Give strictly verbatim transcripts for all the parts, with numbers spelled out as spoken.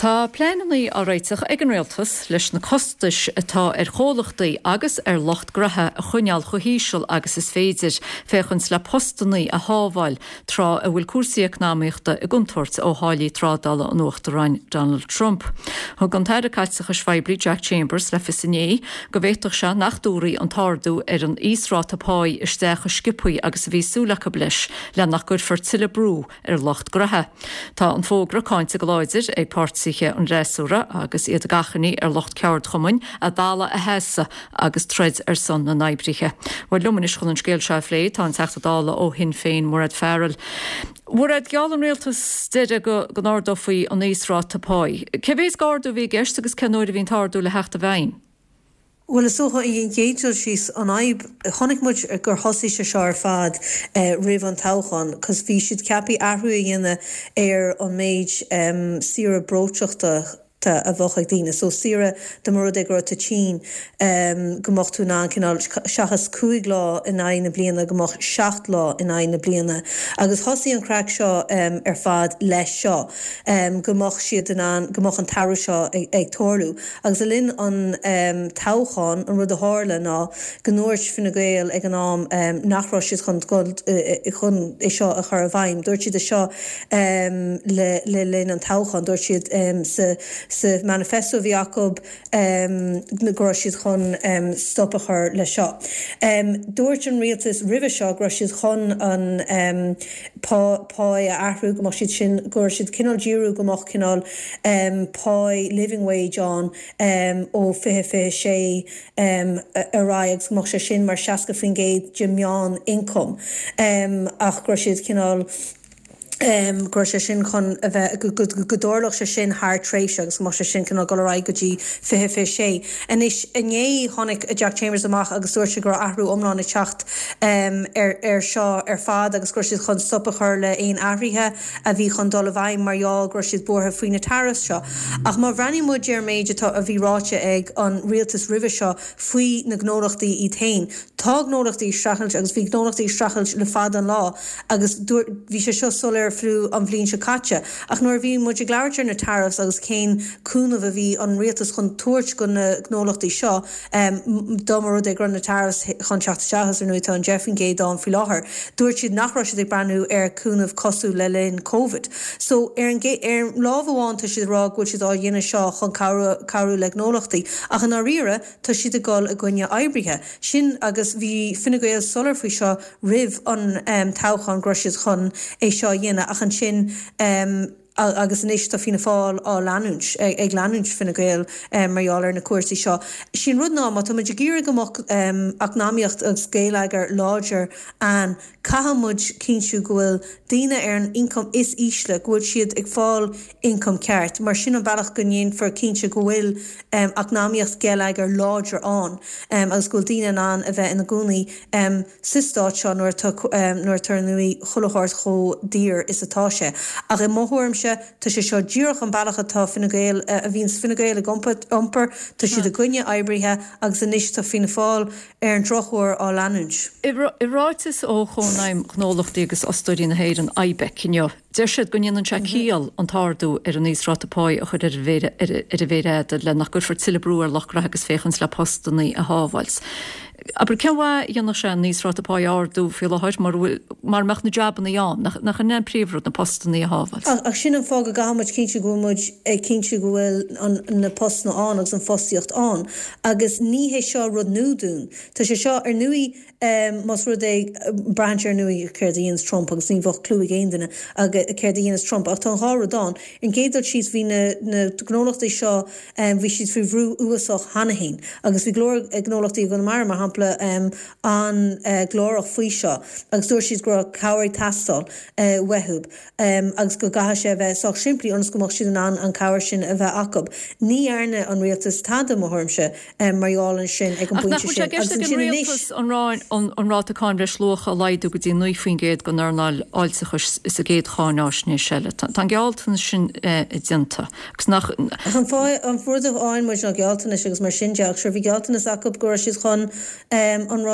Tá pléanaí á réiteach ag an réaltas leis na costais atá ar chólachtaí agus ar locht gratha a chuneal chohíisiil agus is féidir féchans le postanaí a hábháil trá a bhfuil cuasaí econáíochta i gcontúirt ó hálaí trádala an uachtarráin Donald Trump. Thug an teire caiiteach a Schweibli Jack Chambers le fisinné go bhhéiteach se nach dúraí an tardú ar an ísrátapáid isteach a skipuí agus bhí súlacha blis le nach gur for tiile brú ar locht gratha. Tá an fógra cáinte go láidir ag páirtsaithe an réasúra agus iad a gachaní ar locht ceart chumain a dála a heasa agus treid ar son na naibrithe. Bhil lumanis chun an scéil seif lé tá an teachta dála ó hin féin Murad Farrell. Murad geall an réaltas steide go gnádó faoi an ísrátapáid. Cebhés gáardú bhí gceist agus cenúir a bhín tardú le heachta bhain? Well is socha í géidir síos an aib chonig muid gur hosí se seár fad uh, rih an táchan, cos bhí siad ceapaí ahrú a dhéine ar an méid um, sira bróteachta a bhochaigh dína. So sira de mar ag gur a Chin um, gomach tú ná cinál seachas cúig lá in aina bliana gomach seacht lá in aina bliana. Agus hosí an crack seo um, ar fad leis seo. Um, gomach siad in an gomach an taru seo ag, ag tórlú. Agus a linn an um, táchan an rud a hála ná gnóirt fin na gael ag an ám um, nachrá siad chun gold uh, chun é seo a chur a bhaim. Dúirt siad a seo um, le, le linn an táchan, dúirt siad um, sa sa manifesto bhí Jacob um, na gro siad chun um, stoppa chur le seo. Um, dúirt an rialtas ribh seo gro siad chun an um, páid a ahrú gomach siad sin gur siad cinál díú gomach cinál um, páid living wage an um, ó fiche fiche sé um, a ráig gomach sé sin mar seaca fin géad jimmeán income. Um, ach gro siad cinál Um, gur sé sin chun godorlach sé sin haar tréisiagus mar sé sin cinna gorá gotí fihe fi sé. En is inné honnig Jack Chambers amach agus dúir se gur ahrú omláin na techt um, ar, ar seo ar fad agus gur siad chun stoppa chur le éon ahrithe a bhí chun dul bhaim marall gur siad borthe faoine taras seo. Ach mar bhreaní mu dear méid atá a bhí ráte ag an rialtas ribh seo faoi na gnólachtaí í tain. Tá gnólachtaí strachailt agus bhí gnólachtaí strachailt le fad an lá agus bhí sé seo solir frú an bhlín se caite. Ach nuair bhí muidir gláirtear na tarras agus cén cúnamh a bhí an rialtas chun tuairt go na gnólachtaí seo um, domar ag gur na tarras chun teachtas ar nuaitá an Jeffrey Gay dá fi láthair. Dúirt siad nachrá siad ag breanú ar cúnamh cosú le linn COVID. So ar an ar lámhháin tá siad rá gúil siad á dhéine seo chun carú le gnólachtaí. Ach an áíire tá siad a gáil a gcuine aibrithe. Sin agus bhí finnigéil solar faoi seo ribh an um, táchan gro siad chun é seo dhéine ach an sin um, agus níos tá fina fáil á leanúint ag leanúint finna gael um, marall na cuasaí seo. Sin rud ná tá muidir gíra gomach um, ach náíocht agus scéileagar láidir an cahamud cinsú gohfuil daine ar an income is ísle gohfuil siad ag fáil income ceart, mar sin an bailach gonéon for cinsú gohfuil um, ach náíocht scéileagar láidir an um, agus gohfuil daine an a bheith ina gúnaí um, sistáid seo nuair um, nuair tar nuí chulathart cho dír is atá sé. Ach i móthúirm tá sé seo díoch an bailach atá finnagéil a bhín finnagéil omper tá siad a gcuine aibrithe agus a níos tá fina fáil ar an trochúir á leanúint. I ráitis ó chónaim gnólachtaí agus ostóirí na héir an aibec cineo. Deir siad goníon an seaíal an tardú ar an níosrátapáid a chud ar a bhéad le nach gur for tiile brú ar lechra agus féchans le postanaí a hábháils. Aber ceha dhéanana sé níosrátapáid ardú fi leáid mar meach na jobban na dán nach an an príomhrúd na postanaí a hábháils. Ach sin an fág a gahamid cinnte gomuid ag cinnte gohfuil na postna an agus an fosíocht an agus ní hé seo rud núdún. Tá sé seo ar nuí um, mas rud ag branch ar nuí chuir dhéananas Trump agus ní bhah clú géanana agus chuir dhéananas Trump ach tá an hára an in géadal síos hí na gnólachtaí seo um, bhí siad frí bhrú uasach hanahéin agus bhí glór gnólachtaí go mar mar hampla um, an uh, glórach faoi seo agus dúir siad gro cabhair tastal uh, wethúb um, agus go gaithe sé bheith soach siimplí ons gomach siad an an cabhair sin a bheith acab. Ní airne an rialtas tada mthormse um, marall an sin ag an buinte sin. Agus an rialtas an ráin an ráta cáinre slócha a leidú go dtí nuoin géad go narnáil áilsachas is a géad chánáisné seile. Tá gealtain sin i dionta. An fáid an fuair áin mar an gealtainna agus mar sin deach, sure bhí gealtainna acab go siad chun um, an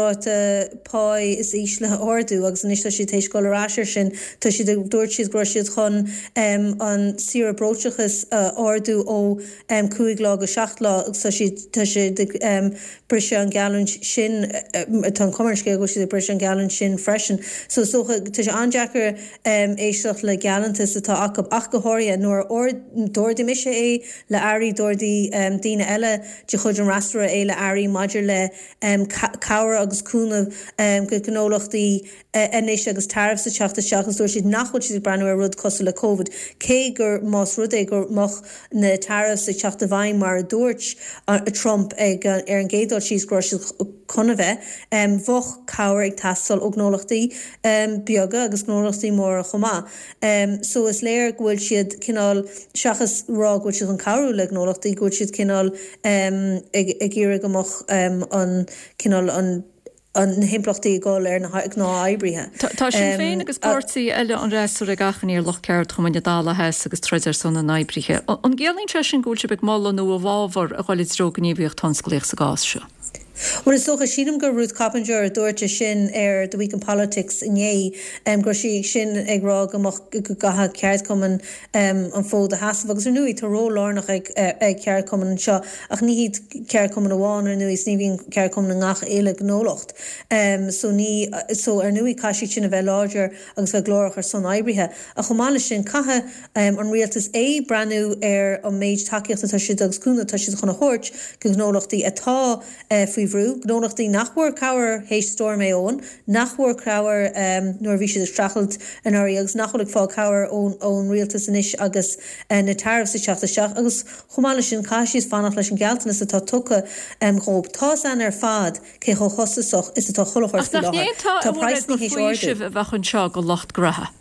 ráta pá is is le ordú agus an isiste si tééis goráir sin tá si dúirt siad gro siad chun um, an sira brochachas uh, ordú ó um, cuaig lá go seacht lá agus tá si um, brise an galún sin uh, tá commerce go si brise an galún sin freisin. So so tá sé anjaar um, éisteach le galantas atá ach ach gohoria nuair or dúirdi mise é le airí dúirdi um, dína eile de chud an rastra é le airí maidir le um, cabhar agus cúna um, go gnólachtaí inis agus tarf sa teachta seachas dúir siad nachhuiil siad breanú a rud cosú le COVID. Cé gur más rud é gur mach na tarf sa teachta bhain mar a dúirt a Trump ag ar an géadál síos gro chuna bheith um, bhoch cabhar ag tastal ó gnólachtaí um, beaga agus gnólachtaí mór a chomá. Um, so is léir ghfuil siad cinál seachas rá ghfuil siad an cabharú le gnólachtaí ghfuil siad cinál um, ag, ag iarra gomach um, an cinál an an himplachtaí gáil ar na ná aibrithe. Tá sin féin agus pórtaí eile an réú a gachan ar loch ceart chum de dála heas agus treidir san na aibrithe. An ggéalainn tre sin gúilte be mála nó a bháhar a gháil droganíomhíocht tanscoléach sa gás seo. Well is socha sínam gur Ruth Coppinger dúirte sin ar the Week in Politics inné um, gur sí sin ag rá gomach gatha ceart cuman um, an fód a hasaf agus ar nuí tá ró lánach ag, ag ceart cuman seo ach ní hiad ceart cuman amháin ar nuí sníhín ceart cuman ngach éile gnólacht. Um, so ní so ar nuí caiisi sin a bheith láidir agus bheith glórach ar son aibrithe. A chomáile sin cathe um, an rialtas é breanú ar an méid takeíochta tá siad agus cúna tá siad chuna hort go gnólachtaí atá uh, faoi bhrú gnónachtaí nachhuair cabhar hééis storm é ón nachhuair cabhar um, nuair bhí siad strachelt an áí agus nachhuiigh fá cabhar ón ón rialtas inis agus uh, na tarf sa teachta seach agus chomáile sin caiisios fannach leis an gealtanas atá tucha um, chób tá an ar fad cé cho chosasach is atá cholachir fi láthir. Tá praisní hééis ordu. A bheitchun seo go locht gratha.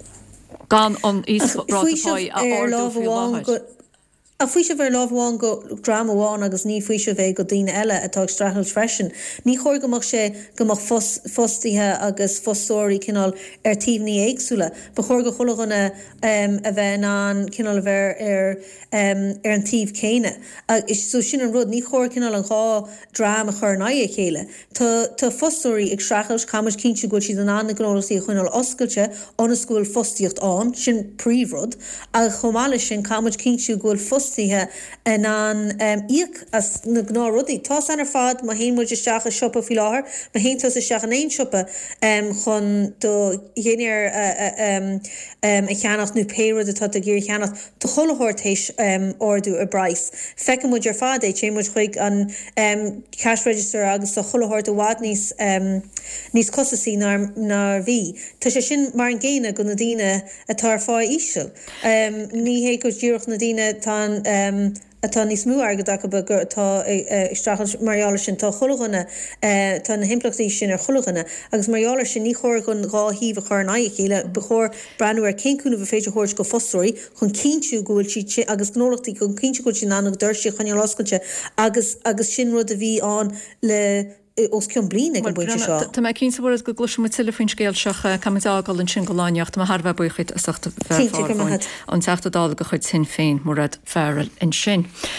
Gan an ísrátáid a ordu A fui se ver láháin go dramaháin agus ní fui se bheith go dtíine eile atá strachel freisin. Ní chóir gomach sé gomach fostíthe agus fostóirí cinál ar tíhní éagsúla. Ba chóir go cholaghanna um, a bheith an cinál a bheith ar, um, ar an tíh céine. Is so sin an rud ní chóir cinál an gá drama chur naie chéile. Tá fostóirí ag strachel camas cinse go si an anna gnólasí chuinál oscailte an scúil fostíocht an sin príomhrod a chomáile sin camas cinse gúil fostíthe en an um, íoc as na gná rudaí. Tá an ar fad má hén muid isteach a siopa fi láthair, má hén tá isteach an éon siopa um, chun do dhéanaar uh, um, um, a cheannacht nó péad atá a ggéir cheannacht do cholahortéis um, ordú a brais. Fecha muid ar fad é sé muid chuig an um, cash register agus do cholahort a bhád níos um, níos cosasí nar bhí. Tá sé sin mar an ggéine go na dtíine atá fá ísisiil. Um, ní hé go dúireach na dtíine tá Um, atá níos mú agad a gur tá strachel mariaala sin tá cholaghanna tá na himplachtaí sin ar cholaghanna agus mariaala sin ní chóir gon gá híh a chur naig chéile bechóir breanú ar céúna bh féidir chóir go fostóirí chun cinú gúil si agus gnólachtaí chun cinú goil sin anach dúirsi chuine láscailte agus agus sin rud a bhí an le os cean blin ag an buinte seo. Tá mé cín bhar go gluisi mu tilefinn scéil seach camiságal an sin goláineocht má Harbh buchaid a an teachtadála go chuid sin féin mar rad fearil in sin.